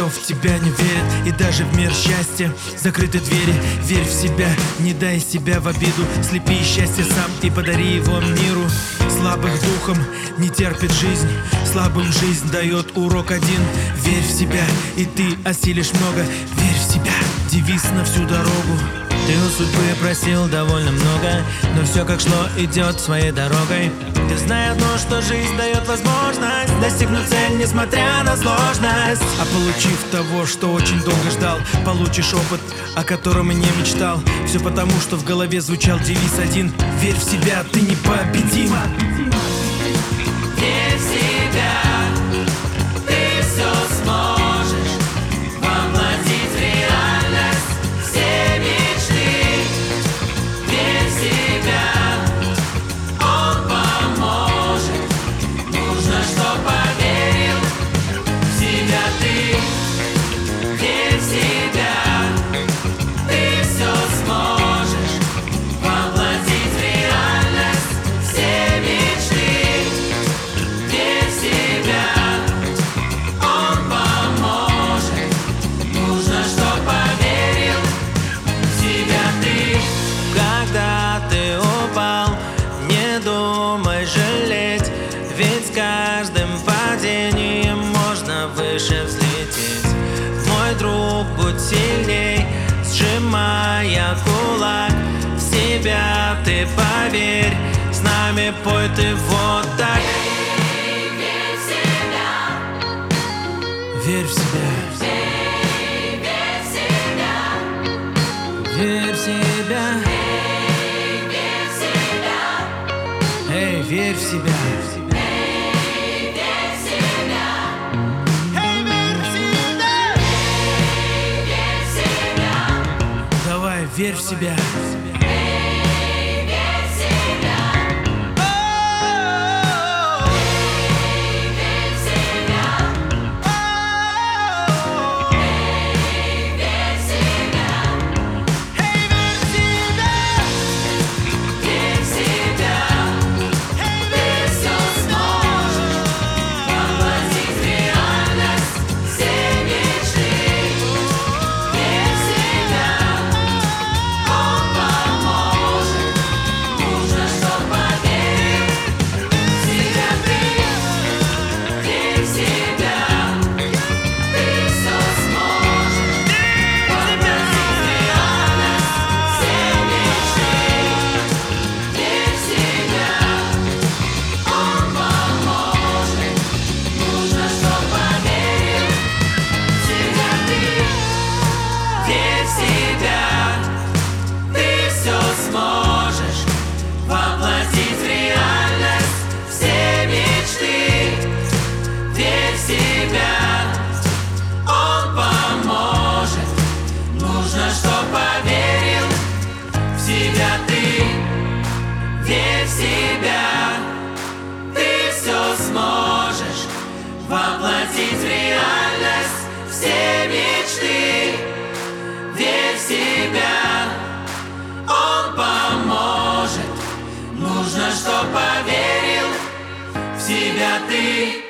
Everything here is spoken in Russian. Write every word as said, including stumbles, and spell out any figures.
Никто в тебя не верит, и даже в мир счастья закрыты двери. Верь в себя, не дай себя в обиду. Слепи счастье сам и подари его миру. Слабых духом не терпит жизнь, слабым жизнь дает урок один. Верь в себя, и ты осилишь много. Верь в себя, девиз на всю дорогу. Ты у судьбы просил довольно много, но все как шло идет своей дорогой. Ты знай одно, что жизнь дает возможность достигнуть цель, несмотря на сложность. А получив того, что очень долго ждал, получишь опыт, о котором и не мечтал. Все потому, что в голове звучал девиз один: верь в себя, ты непобедим. Верь в себя, ты все сможешь воплотить в реальность все мечты. Верь в себя, он поможет. Нужно, чтоб поверил в себя ты. Верь в себя, ты все сможешь воплотить в реальность все мечты. Верь в себя, он поможет. Нужно, чтоб поверил в себя ты. Когда ты упал, не думай жалеть, ведь с каждым падением можно выше взлететь. Мой друг, будь сильней, сжимая кулак. В себя ты поверь, с нами пой ты вот так. Верь в себя, Верь в себя, верь в себя, верь в себя, верь в себя, эй, верь в себя. Давай, верь в себя. Верь в себя, ты все сможешь воплотить в реальность все мечты. Верь в себя, он поможет. Нужно, чтоб поверил в себя ты.